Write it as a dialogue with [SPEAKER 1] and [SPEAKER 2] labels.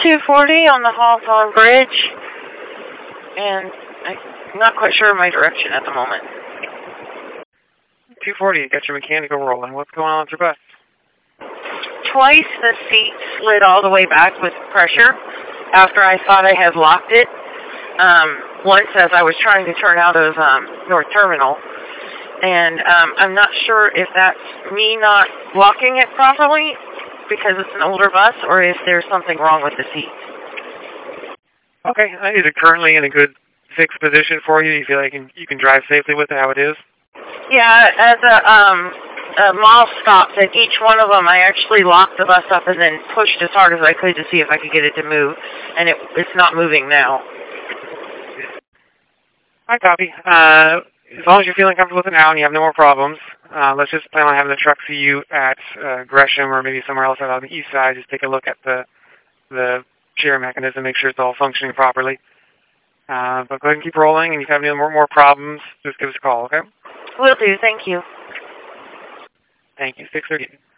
[SPEAKER 1] 240 on the Hawthorne Bridge, and I'm not quite sure of my direction at the moment.
[SPEAKER 2] 240, you got your mechanical rolling. What's going on with your bus?
[SPEAKER 1] Twice the seat slid all the way back with pressure after I thought I had locked it. Once as I was trying to turn out of North Terminal. And I'm not sure if that's me not locking it properly because it's an older bus or if there's something wrong with the seats.
[SPEAKER 2] Okay, is it currently in a good fixed position for you? You feel like you can drive safely with it how it is?
[SPEAKER 1] Yeah, as a mall stopped at each one of them, I actually locked the bus up and then pushed as hard as I could to see if I could get it to move. And it's not moving now.
[SPEAKER 2] I copy. As long as you're feeling comfortable with it now and you have no more problems, let's just plan on having the truck see you at Gresham or maybe somewhere else out on the east side. Just take a look at the chair mechanism, make sure it's all functioning properly. But go ahead and keep rolling, and if you have any more problems, just give us a call, okay?
[SPEAKER 1] Will do. Thank you.
[SPEAKER 2] Thank you. 6:30.